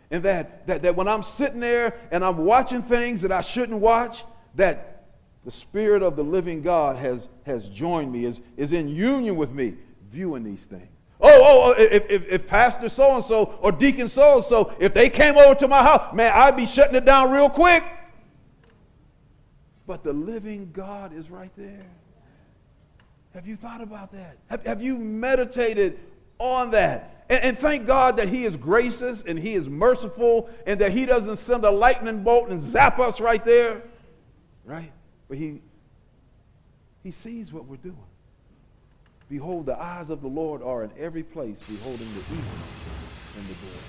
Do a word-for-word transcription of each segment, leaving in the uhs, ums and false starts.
And that, that, that when I'm sitting there and I'm watching things that I shouldn't watch, that the Spirit of the living God has, has joined me, is, is in union with me, viewing these things. Oh, oh, oh if, if, if Pastor so-and-so or Deacon so-and-so, if they came over to my house, man, I'd be shutting it down real quick. But the living God is right there. Have you thought about that? Have, have you meditated on that? And, and thank God that he is gracious and he is merciful and that he doesn't send a lightning bolt and zap us right there. Right? But he, he sees what we're doing. Behold, the eyes of the Lord are in every place, beholding the evil and the good.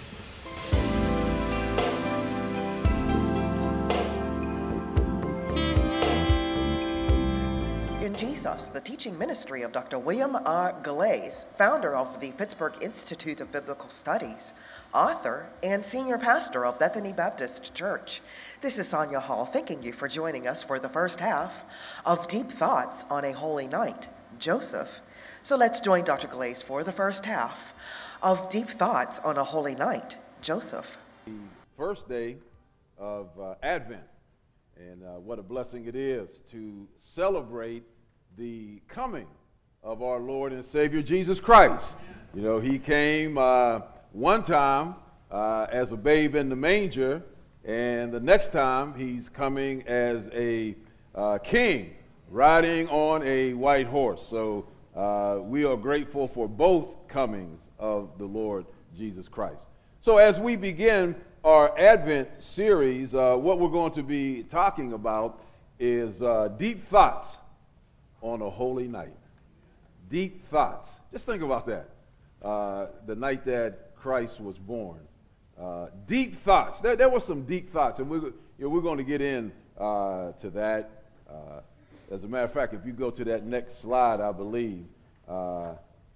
In Jesus, the teaching ministry of Doctor William R. Galais, founder of the Pittsburgh Institute of Biblical Studies, author, and senior pastor of Bethany Baptist Church. This is Sonia Hall, thanking you for joining us for the first half of Deep Thoughts on a Holy Night, Joseph. So let's join Doctor Galais for the first half of Deep Thoughts on a Holy Night, Joseph. The first day of uh, Advent, and uh, what a blessing it is to celebrate the coming of our Lord and Savior Jesus Christ. You know, he came uh, one time uh, as a babe in the manger, and the next time he's coming as a uh, king riding on a white horse. So uh, we are grateful for both comings of the Lord Jesus Christ. So as we begin our Advent series, uh, what we're going to be talking about is uh, deep thoughts on a holy night. Deep thoughts. Just think about that. Uh, the night that Christ was born. Uh, deep thoughts. There, there were some deep thoughts, and we're, you know, we're going to get in uh, to that. Uh, as a matter of fact, if you go to that next slide, I believe, uh,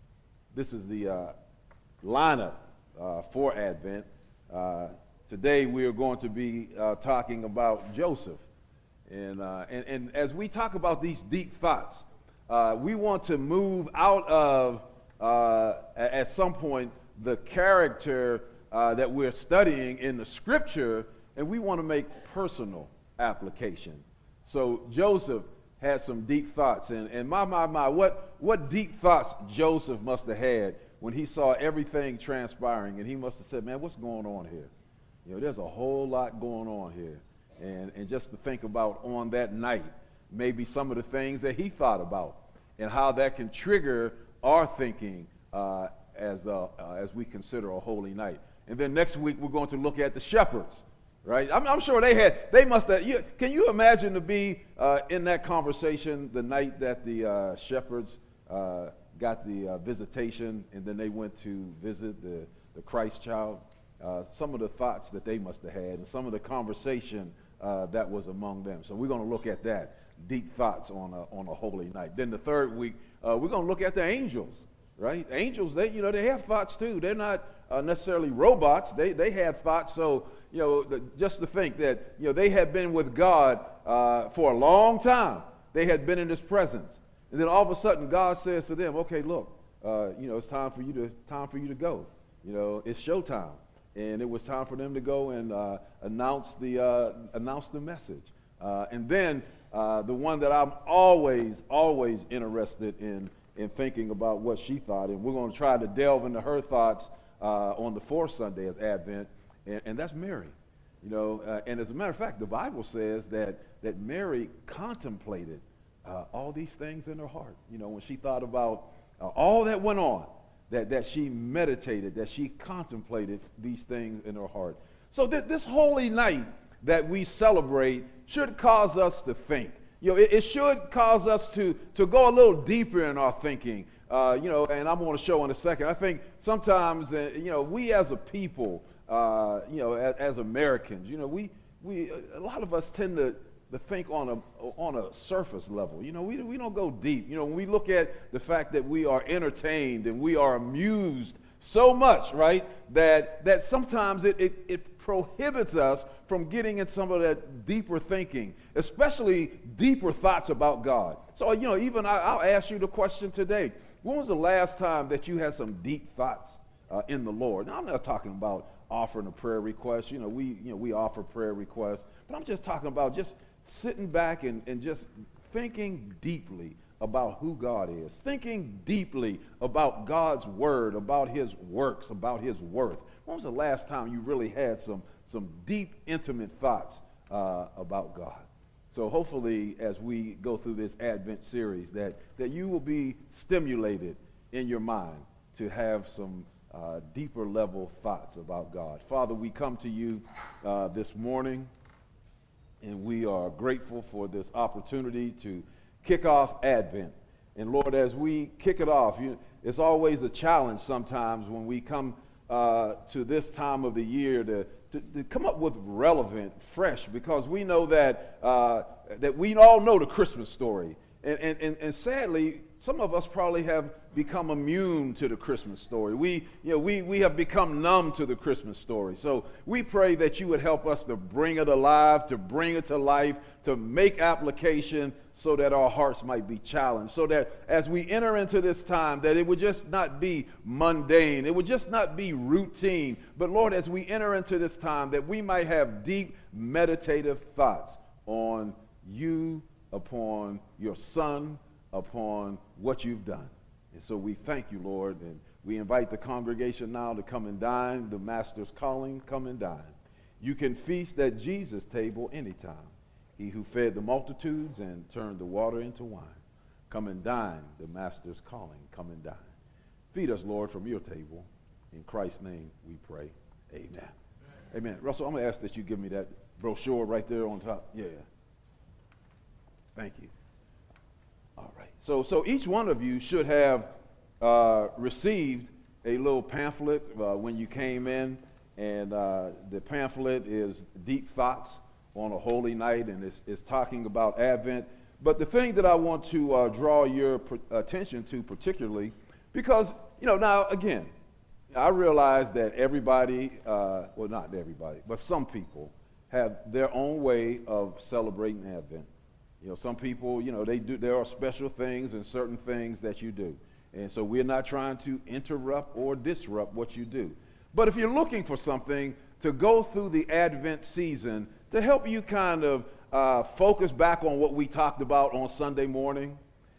this is the uh, lineup uh, for Advent. Uh, today we are going to be uh, talking about Joseph. And, uh, and, and as we talk about these deep thoughts, uh, we want to move out of, uh, at some point, the character uh, that we're studying in the scripture, and we want to make personal application. So Joseph had some deep thoughts, and, and my, my, my, what, what deep thoughts Joseph must have had when he saw everything transpiring, and he must have said, man, what's going on here? You know, there's a whole lot going on here. And, and just to think about on that night, maybe some of the things that he thought about and how that can trigger our thinking uh, as, uh, uh, as we consider a holy night. And then next week, we're going to look at the shepherds, right? I'm, I'm sure they had, they must have, you, can you imagine to be uh, in that conversation the night that the uh, shepherds uh, got the uh, visitation and then they went to visit the, the Christ child? Uh, some of the thoughts that they must have had and some of the conversation uh, that was among them. So we're going to look at that, deep thoughts on a, on a holy night. Then the third week, uh, we're going to look at the angels, right? Angels, they, you know, they have thoughts too. They're not uh, necessarily robots. They, they have thoughts. So, you know, the, just to think that, you know, they had been with God uh, for a long time. They had been in his presence. And then all of a sudden, God says to them, okay, look, uh, you know, it's time for you to, time for you to go. You know, it's showtime. And it was time for them to go and uh, announce the uh, announce the message. Uh, and then uh, the one that I'm always, always interested in, in thinking about what she thought, and we're going to try to delve into her thoughts uh, on the fourth Sunday of Advent, and, and that's Mary. You know, uh, and as a matter of fact, the Bible says that that Mary contemplated uh, all these things in her heart. You know, when she thought about uh, all that went on. That, that she meditated, that she contemplated these things in her heart. So th- this holy night that we celebrate should cause us to think. You know, it, it should cause us to, to go a little deeper in our thinking. Uh, you know, and I'm going to show in a second. I think sometimes, uh, you know, we as a people, uh, you know, as, as Americans, you know, we, we a lot of us tend to to think on a on a surface level. You know, we, we don't go deep. You know, when we look at the fact that we are entertained and we are amused so much, right, that that sometimes it, it, it prohibits us from getting in some of that deeper thinking, especially deeper thoughts about God. So, you know, even I, I'll ask you the question today. When was the last time that you had some deep thoughts uh, in the Lord? Now, I'm not talking about offering a prayer request. You know, we, you know, we offer prayer requests, but I'm just talking about just sitting back and, and just thinking deeply about who God is, thinking deeply about God's word, about his works, about his worth. When was the last time you really had some, some deep, intimate thoughts uh, about God? So hopefully as we go through this Advent series that, that you will be stimulated in your mind to have some uh, deeper level thoughts about God. Father, we come to you uh, this morning, and we are grateful for this opportunity to kick off Advent. And Lord, as we kick it off, you, it's always a challenge sometimes when we come uh, to this time of the year to, to, to come up with relevant, fresh, because we know that, uh, that we all know the Christmas story. And, and, and, and sadly, some of us probably have become immune to the Christmas story. We, you know, we, we have become numb to the Christmas story. So we pray that you would help us to bring it alive, to bring it to life, to make application so that our hearts might be challenged, so that as we enter into this time, that it would just not be mundane, it would just not be routine, but Lord, as we enter into this time, that we might have deep meditative thoughts on you, upon your Son, upon what you've done. And so we thank you, Lord, and we invite the congregation now to come and dine. The Master's calling, come and dine. You can feast at Jesus' table anytime. He who fed the multitudes and turned the water into wine. Come and dine. The Master's calling, come and dine. Feed us, Lord, from your table. In Christ's name we pray. Amen. Amen. Amen. Russell, I'm going to ask that you give me that brochure right there on top. Yeah. Thank you. All right. So, so each one of you should have uh, received a little pamphlet uh, when you came in, and uh, the pamphlet is Deep Thoughts on a Holy Night, and it's, it's talking about Advent. But the thing that I want to uh, draw your pr- attention to particularly, because, you know, now, again, I realize that everybody, uh, well, not everybody, but some people have their own way of celebrating Advent. You know, some people, you know, they do, there are special things and certain things that you do. And so we're not trying to interrupt or disrupt what you do. But if you're looking for something to go through the Advent season to help you kind of uh, focus back on what we talked about on Sunday morning,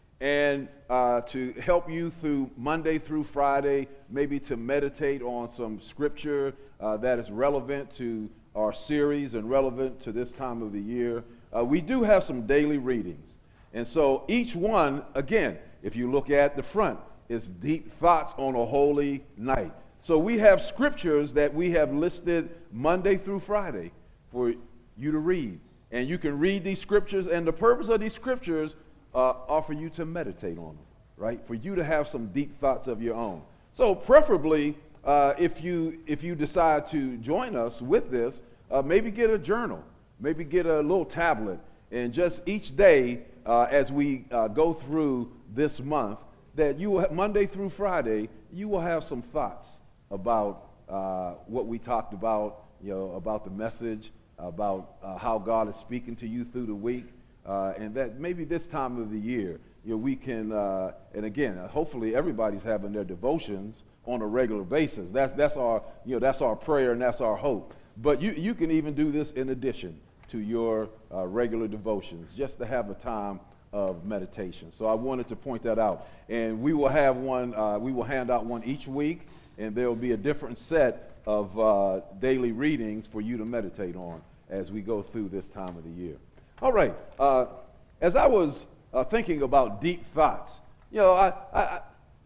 and uh, to help you through Monday through Friday, maybe to meditate on some scripture uh, that is relevant to our series and relevant to this time of the year, uh, we do have some daily readings. And so each one, again, if you look at the front, is Deep Thoughts on a Holy Night. So we have scriptures that we have listed Monday through Friday for you to read. And you can read these scriptures, and the purpose of these scriptures uh, are for you to meditate on them, right? For you to have some deep thoughts of your own. So preferably, uh, if you if you decide to join us with this, uh, maybe get a journal, maybe get a little tablet, and just each day uh, as we uh, go through this month, that you will, Monday through Friday, you will have some thoughts about uh, what we talked about, you know, about the message, about uh, how God is speaking to you through the week, uh, and that maybe this time of the year, you know, we can, uh, and again, uh, hopefully everybody's having their devotions on a regular basis. That's that's our, you know, that's our prayer and that's our hope. But you you can even do this in addition to your uh, regular devotions, just to have a time of meditation. So I wanted to point that out, and we will have one. Uh, we will hand out one each week, and there will be a different set of uh, daily readings for you to meditate on as we go through this time of the year. All right. Uh, as I was uh, thinking about deep thoughts, you know, I I,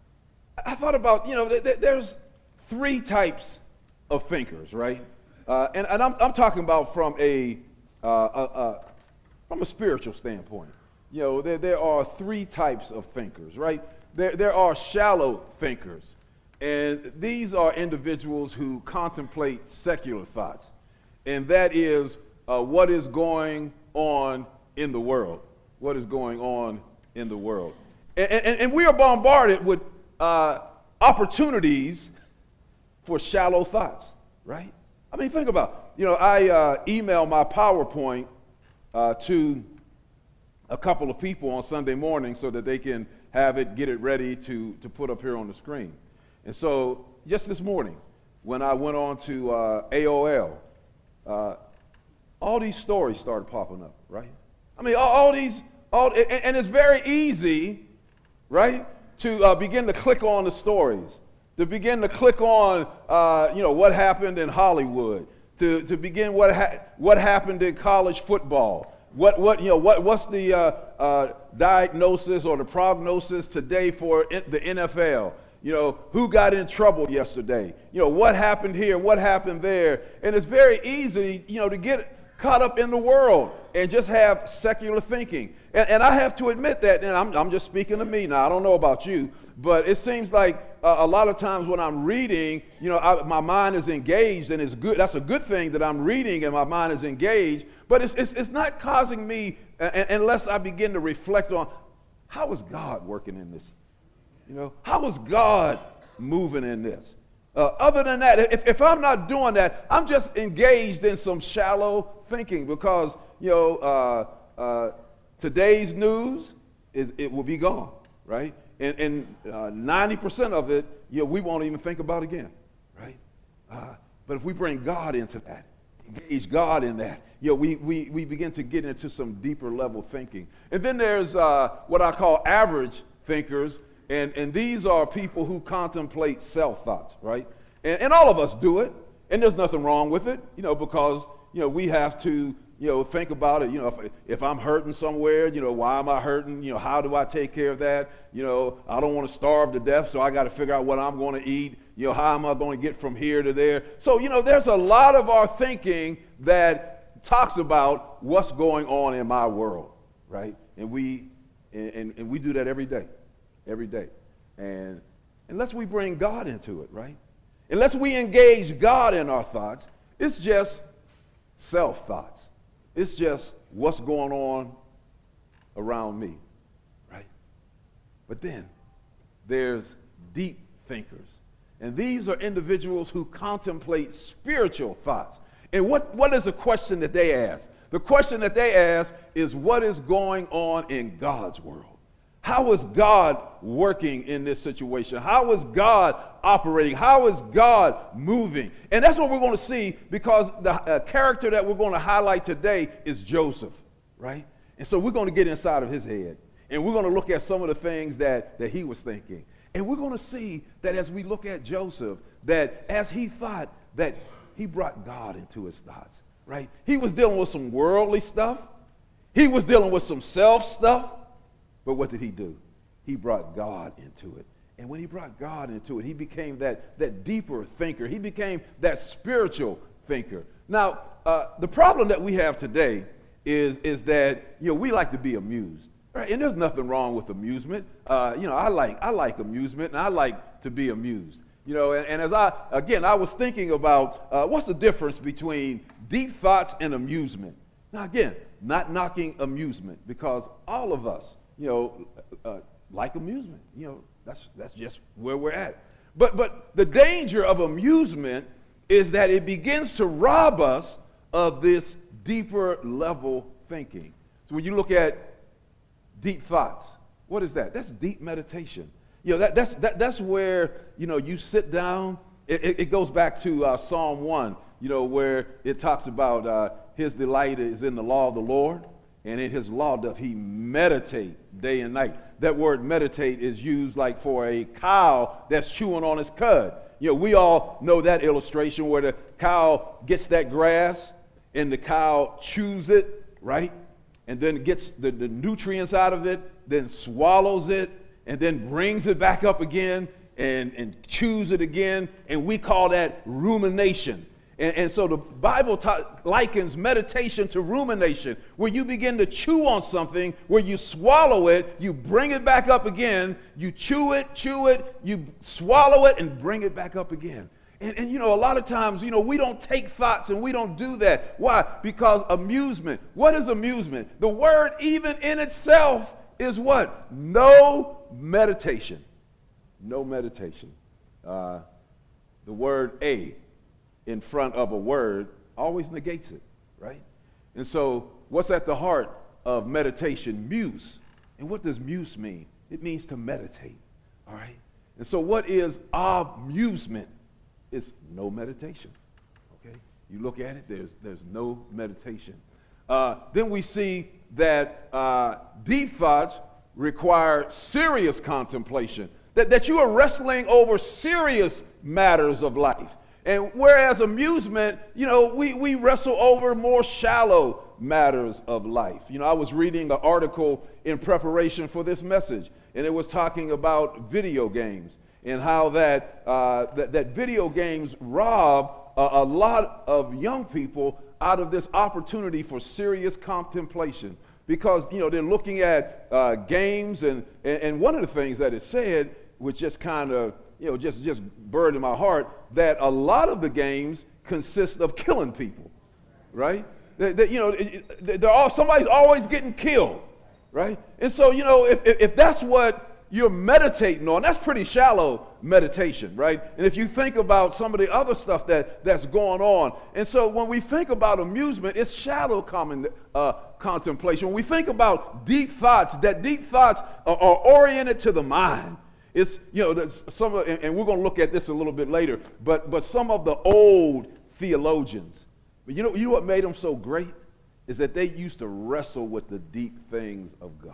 I thought about, you know, th- th- there's three types of thinkers, right? Uh, and and I'm I'm talking about from a, uh, a, a from a spiritual standpoint. You know, there there are three types of thinkers, right? There there are shallow thinkers. And these are individuals who contemplate secular thoughts, and that is uh, what is going on in the world, what is going on in the world. And, and, and we are bombarded with uh, opportunities for shallow thoughts, right? I mean, think about it. You know, I uh, email my PowerPoint uh, to a couple of people on Sunday morning so that they can have it, get it ready to, to put up here on the screen. And so just this morning, when I went on to uh, A O L, uh, all these stories started popping up, right? I mean, all, all these, all, and, and it's very easy, right, to uh, begin to click on the stories, to begin to click on, uh, you know, what happened in Hollywood, to, to begin what ha- what happened in college football, what what you know what what's the uh, uh, diagnosis or the prognosis today for the N F L. You know, who got in trouble yesterday? You know, what happened here? What happened there? And it's very easy, you know, to get caught up in the world and just have secular thinking. And, and I have to admit that, and I'm, I'm just speaking to me now. I don't know about you, but it seems like uh, a lot of times when I'm reading, you know, I, my mind is engaged, and it's good. That's a good thing that I'm reading and my mind is engaged. But it's it's, it's not causing me uh, unless I begin to reflect on how is God working in this. You know, how is God moving in this? Uh, other than that, if, if I'm not doing that, I'm just engaged in some shallow thinking because, you know, uh, uh, today's news, is, it will be gone, right? And, and uh, ninety percent of it, you know, we won't even think about again, right? Uh, but if we bring God into that, engage God in that, you know, we, we, we begin to get into some deeper level thinking. And then there's uh, what I call average thinkers. And, and these are people who contemplate self-thoughts, right? And, and all of us do it, and there's nothing wrong with it, you know, because, you know, we have to, you know, think about it. You know, if, if I'm hurting somewhere, you know, why am I hurting? You know, how do I take care of that? You know, I don't want to starve to death, so I got to figure out what I'm going to eat. You know, how am I going to get from here to there? So, you know, there's a lot of our thinking that talks about what's going on in my world, right? And we, and, and we do that every day. Every day. And unless we bring God into it, right? Unless we engage God in our thoughts, it's just self-thoughts. It's just what's going on around me, right? But then there's deep thinkers. And these are individuals who contemplate spiritual thoughts. And what, what is the question that they ask? The question that they ask is, what is going on in God's world? How is God working in this situation? How is God operating? How is God moving? And that's what we're going to see, because the uh, character that we're going to highlight today is Joseph, right? And so we're going to get inside of his head, and we're going to look at some of the things that, that he was thinking. And we're going to see that as we look at Joseph, that as he thought, that he brought God into his thoughts, right? He was dealing with some worldly stuff. He was dealing with some self stuff. But what did he do? He brought God into it. And when he brought God into it, he became that, that deeper thinker. He became that spiritual thinker. Now, uh, the problem that we have today is, is that, you know, we like to be amused. Right? And there's nothing wrong with amusement. Uh, you know, I like, I like amusement, and I like to be amused. You know, and, and as I, again, I was thinking about uh, what's the difference between deep thoughts and amusement. Now, again, not knocking amusement, because all of us, you know, uh, like amusement. You know, that's that's just where we're at. But but the danger of amusement is that it begins to rob us of this deeper level thinking. So when you look at deep thoughts, what is that? That's deep meditation. You know, that that's that, that's where, you know, you sit down. It, it, it goes back to uh, Psalm one, you know, where it talks about uh, his delight is in the law of the Lord, and in his law doth he meditate day and night. That word meditate is used like for a cow that's chewing on its cud. You know, we all know that illustration where the cow gets that grass and the cow chews it, right? And then gets the, the nutrients out of it, then swallows it, and then brings it back up again and, and chews it again. And we call that rumination. And, and so the Bible ta- likens meditation to rumination, where you begin to chew on something, where you swallow it, you bring it back up again, you chew it, chew it, you swallow it, and bring it back up again. And, and, you know, a lot of times, you know, we don't take thoughts and we don't do that. Why? Because amusement. What is amusement? The word even in itself is what? No meditation. No meditation. Uh, the word a in front of a word always negates it, right? And so what's at the heart of meditation? Muse. And what does muse mean? It means to meditate, all right? And so what is amusement? it's no meditation. Okay? You look at it, there's, there's no meditation. Uh, then we see that uh, deep thoughts require serious contemplation, that, that you are wrestling over serious matters of life. And whereas amusement, you know, we, we wrestle over more shallow matters of life. You know, I was reading an article in preparation for this message, and it was talking about video games and how that, uh, that, that video games rob a, a lot of young people out of this opportunity for serious contemplation. Because, you know, they're looking at uh, games, and, and, and one of the things that is said, which just kind of, you know, just, just burned in my heart, that a lot of the games consist of killing people, right? That, that, you know, they're all, somebody's always getting killed, right? And so, you know, if, if that's what you're meditating on, that's pretty shallow meditation, right? And if you think about some of the other stuff that, that's going on, and so when we think about amusement, it's shallow common, uh, contemplation. When we think about deep thoughts, that deep thoughts are, are oriented to the mind. It's, you know, there's some of, and we're going to look at this a little bit later, but but some of the old theologians, but you know, you know what made them so great is that they used to wrestle with the deep things of God.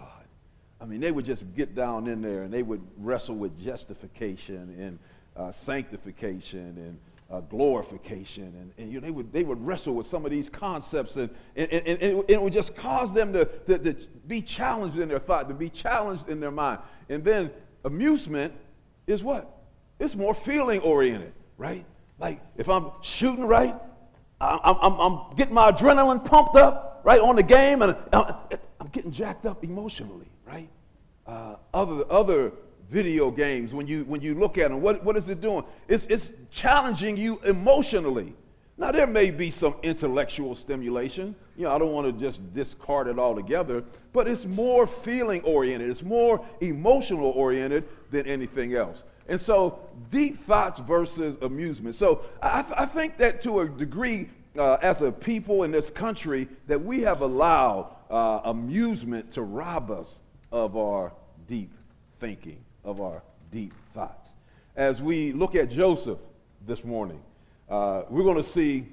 I mean, they would just get down in there and they would wrestle with justification and uh, sanctification and uh, glorification, and, and you know, they would they would wrestle with some of these concepts, and and, and, and it, it would just cause them to, to, to be challenged in their thought, to be challenged in their mind. And then amusement is what? It's more feeling oriented, right? Like if I'm shooting right, I'm, I'm, I'm getting my adrenaline pumped up, right, on the game, and I'm, I'm getting jacked up emotionally, right? Uh, other other video games, when you when you look at them, what, what is it doing? It's, it's challenging you emotionally. Now, there may be some intellectual stimulation. You know, I don't want to just discard it altogether, but it's more feeling-oriented. It's more emotional-oriented than anything else. And so, deep thoughts versus amusement. So, I, th- I think that to a degree, uh, as a people in this country, that we have allowed uh, amusement to rob us of our deep thinking, of our deep thoughts. As we look at Joseph this morning, Uh, we're going to see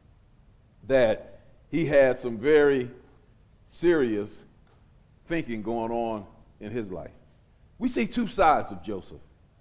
that he had some very serious thinking going on in his life. We see two sides of Joseph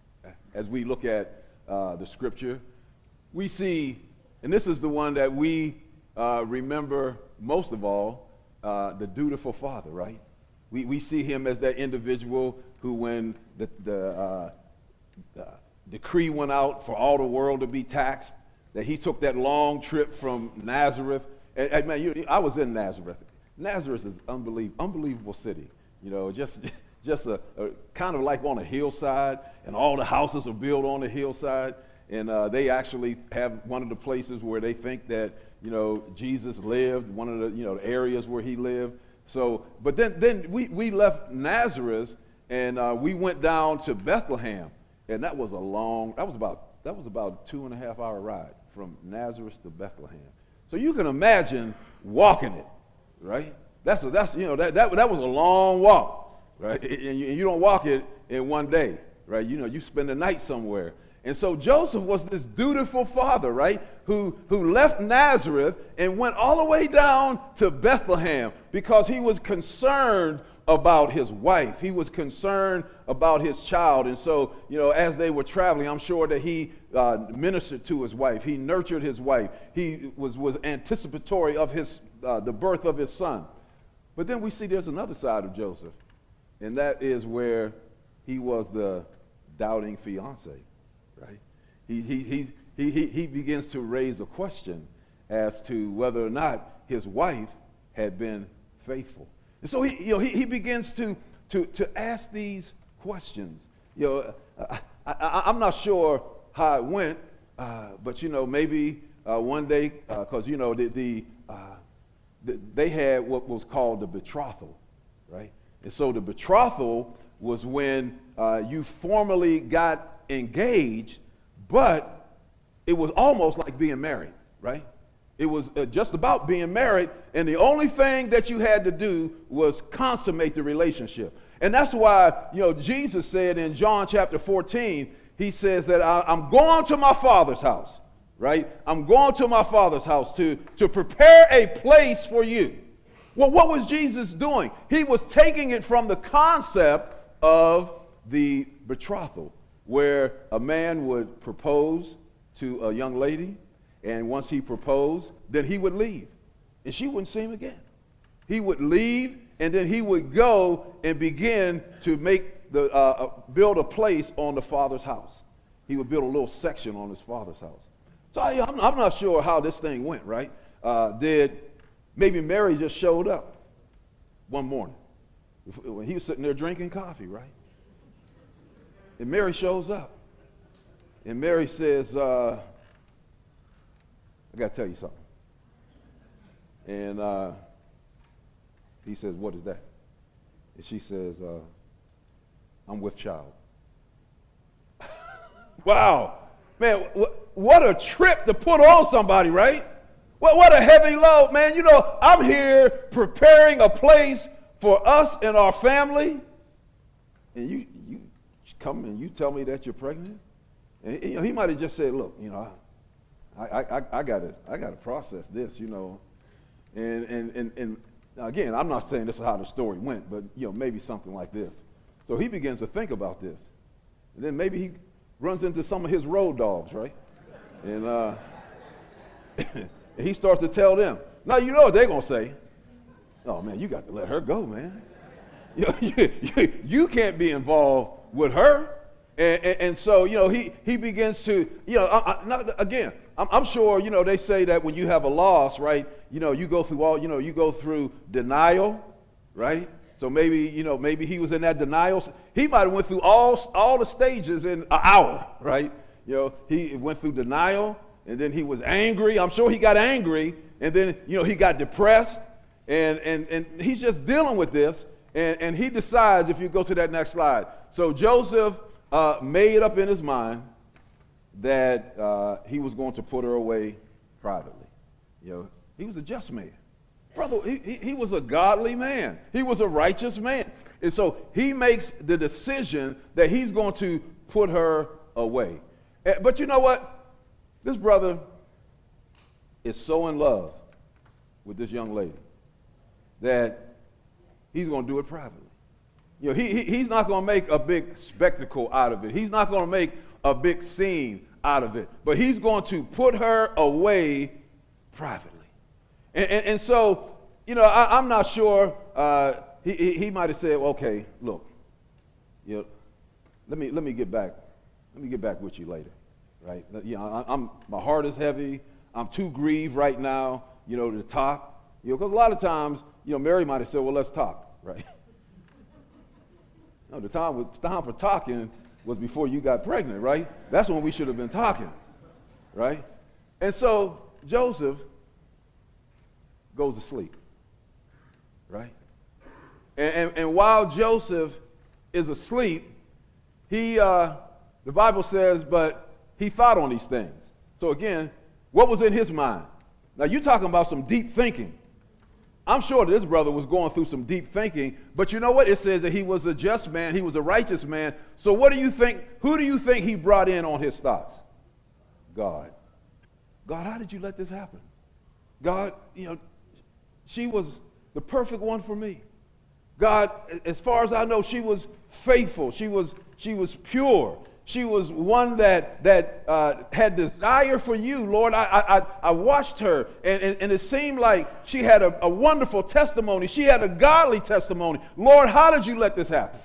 as we look at uh, the scripture. We see, and this is the one that we uh, remember most of all, uh, the dutiful father, right? We, we see him as that individual who, when the, the, uh, the decree went out for all the world to be taxed, that he took that long trip from Nazareth. And, and man, you, I was in Nazareth. Nazareth is unbelievable, unbelievable city. You know, just just a, a kind of like on a hillside, and all the houses are built on the hillside. And uh, they actually have one of the places where they think that, you know, Jesus lived, one of the, you know, areas where he lived. So, but then then we, we left Nazareth, and uh, we went down to Bethlehem, and that was a long. That was about that was about a two and a half hour ride from Nazareth to Bethlehem. So you can imagine walking it, right? That's a, that's you know that, that that was a long walk, right? And you, and you don't walk it in one day, right? You know, you spend the night somewhere. And so Joseph was this dutiful father, right? Who who left Nazareth and went all the way down to Bethlehem because he was concerned about his wife. He was concerned about his child. And so, you know, as they were traveling, I'm sure that he uh, ministered to his wife. He nurtured his wife. He was, was anticipatory of his, uh, the birth of his son. But then we see there's another side of Joseph, and that is where he was the doubting fiance, right? He, he, he, he, he, he begins to raise a question as to whether or not his wife had been faithful. And so he, you know, he, he begins to, to, to ask these questions. You know, I, I, I'm not sure how it went, uh, but, you know, maybe uh, one day, because, uh, you know, the, the, uh, the, they had what was called the betrothal, right? And so the betrothal was when uh, you formally got engaged, but it was almost like being married, right? It was uh, just about being married, and the only thing that you had to do was consummate the relationship. And that's why, you know, Jesus said in John chapter fourteen, he says that I, I'm going to my Father's house. right? I'm going to my Father's house to, to prepare a place for you. Well, what was Jesus doing? He was taking it from the concept of the betrothal, where a man would propose to a young lady, and once he proposed, then he would leave, and she wouldn't see him again. He would leave, and then he would go and begin to make the uh, build a place on the Father's house. He would build a little section on his Father's house. So I, I'm, I'm not sure how this thing went, right? Uh, did maybe Mary just showed up one morning when he was sitting there drinking coffee, right? And Mary shows up. And Mary says, uh, I got to tell you something. And uh, he says, what is that? And she says, uh, I'm with child. Wow. Man, wh- what a trip to put on somebody, right? What, what a heavy load, man. You know, I'm here preparing a place for us and our family. And you, you come and you tell me that you're pregnant? And you know, he might have just said, look, you know, I, I, I, I gotta, I gotta process this, you know. And, and, and, and again, I'm not saying this is how the story went, but, you know, maybe something like this. So he begins to think about this. And then maybe he runs into some of his road dogs, right? And uh, he starts to tell them. Now, you know what they're going to say. Oh, man, you got to let her go, man. You, you, you, you can't be involved with her. And, and, and so, you know, he, he begins to, you know, I, I, not, again, I'm, I'm sure, you know, they say that when you have a loss, right, you know, you go through all, you know, you go through denial, right? So maybe, you know, maybe he was in that denial. He might have went through all, all the stages in an hour, right? You know, he went through denial, and then he was angry. I'm sure he got angry, and then, you know, he got depressed, and, and, and he's just dealing with this, and, and he decides, if you go to that next slide. So Joseph uh, made up in his mind that uh, he was going to put her away privately. You know, he was a just man. Brother, he, he, he was a godly man. He was a righteous man. And so he makes the decision that he's going to put her away. But you know what? This brother is so in love with this young lady that he's going to do it privately. You know, he, he, he's not going to make a big spectacle out of it. He's not going to make a big scene out of it. But he's going to put her away privately. And, and, and so, you know, I, I'm not sure. Uh, he he, he might have said, well, okay, look, you know, let me let me get back, let me get back with you later, right? You know, I, I'm my heart is heavy. I'm too grieved right now, you know, to talk. You know, because a lot of times, you know, Mary might have said, well, let's talk, right? No, the time was time for talking was before you got pregnant, right? That's when we should have been talking, right? And so Joseph goes to sleep, right? And, and, and while Joseph is asleep, he, uh, the Bible says, but he thought on these things. So again, what was in his mind? Now you're talking about some deep thinking. I'm sure that this brother was going through some deep thinking, but you know what? It says that he was a just man, he was a righteous man. So what do you think, who do you think he brought in on his thoughts? God. God, how did you let this happen? God, you know, she was the perfect one for me. God, as far as I know, she was faithful. She was, she was pure. She was one that, that uh, had desire for you, Lord. I, I, I watched her, and, and, and it seemed like she had a, a wonderful testimony. She had a godly testimony. Lord, how did you let this happen?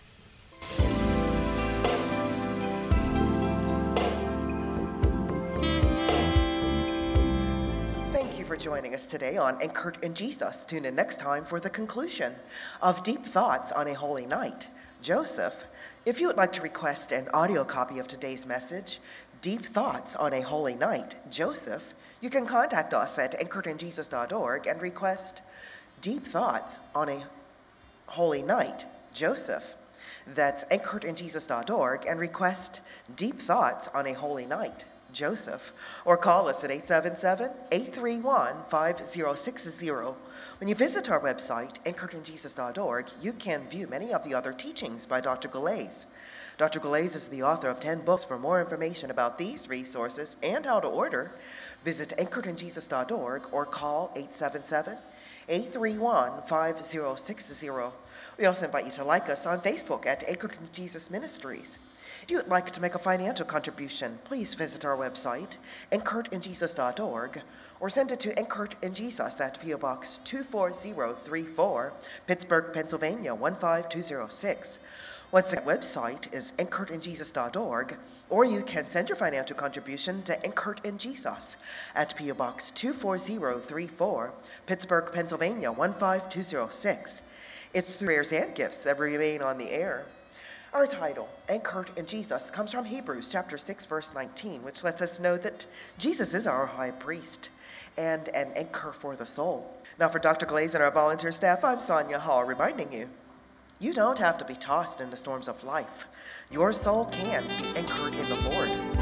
Joining us today on Anchored in Jesus. Tune in next time for the conclusion of Deep Thoughts on a Holy Night. Joseph, if you would like to request an audio copy of today's message, Deep Thoughts on a Holy Night, Joseph, you can contact us at anchored in jesus dot org and request Deep Thoughts on a Holy Night, Joseph. That's anchored in jesus dot org and request Deep Thoughts on a Holy Night, Joseph, or call us at eight seven seven, eight three one, five zero six zero. When you visit our website, anchored in jesus dot org, you can view many of the other teachings by Doctor Galais. Doctor Glaze is the author of ten books. For more information about these resources and how to order, visit anchored in jesus dot org or call eight seven seven, eight three one, five zero six zero. We also invite you to like us on Facebook at Anchored in Jesus Ministries. If you would like to make a financial contribution, please visit our website, anchored in jesus dot org, or send it to Anchored in Jesus at P O Box two four zero three four, Pittsburgh, Pennsylvania one five two zero six. Once again, the website is anchored in jesus dot org, or you can send your financial contribution to Anchored in Jesus at P O Box two four zero three four, Pittsburgh, Pennsylvania one five two zero six. It's through prayers and gifts that remain on the air. Our title, Anchored in Jesus, comes from Hebrews chapter six, verse nineteen, which lets us know that Jesus is our high priest and an anchor for the soul. Now for Doctor Glaze and our volunteer staff, I'm Sonia Hall, reminding you, you don't have to be tossed in the storms of life. Your soul can be anchored in the Lord.